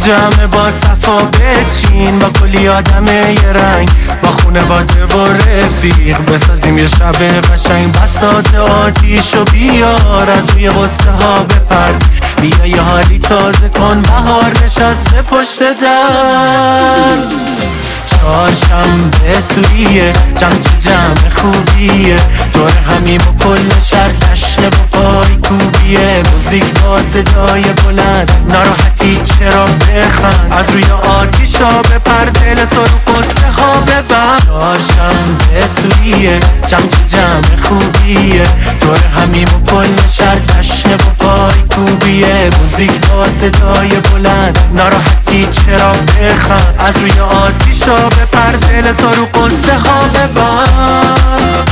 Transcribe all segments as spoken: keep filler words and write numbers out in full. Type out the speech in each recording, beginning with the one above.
جمع با صفا بچین، با کلی آدم یه رنگ، با خونواده و رفیق بسازیم یه شب قشنگ. بساط آتیشو بیار، از روی غصه ها بپر، بیا یه حالی تازه کن، بهار نشسته پشت در. چهارشنبه سوریه، جمع چه جمع خوبیه، دور همیم و کل شهر جشن با پای کوبیه. موزیک با صدای بلند، ناراحتی چرا بخند، از روی آتیشا بپر، دل تو رو قصه ها ببند. چهارشنبه سوریه، جمع چه جمع خوبیه، دور همیم و کل شهر جشن با پای کوبیه. موزیک با صدای بلند، ناراحتی چرا بخند، از روی آتیشا بپر، دل تو رو قصه ها ببند.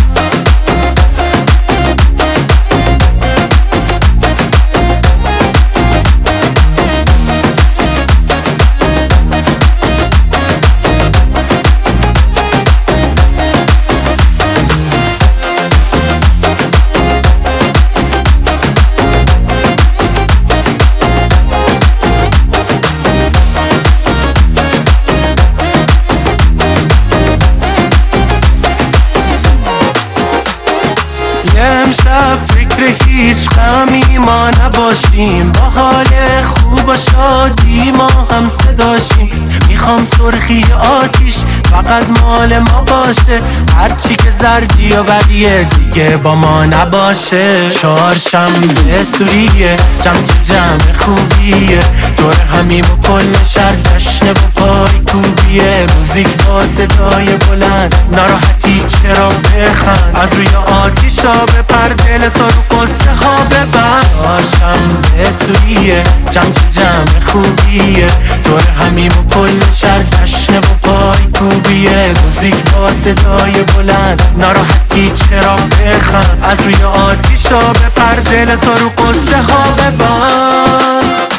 امشب فکر هیچ غمی ما نباشیم، با حال خوب و شادی ما هم صداشیم. میخوام سرخی آتیش فقط مال ما باشه، هرچی که زردی و بدیه دیگه با ما نباشه. چهارشنبه سوریه، جمع چه جمع خوبیه، دور همیم و کل شهر جشن با پای کوبیه. موزیک با صدای بلند، ناراحتی چرا بخند، از روی آتیشا بپر، دل تو رو قصه ها ببند. چهارشنبه سوریه، جمع چه جمع خوبیه، دور همیم و کل شهر جشن با پای کوبیه. موزیک با صدای بلند، ناراحتی چرا بخند، از روی آتیشا بپر، دل تو رو قصه ها ببند.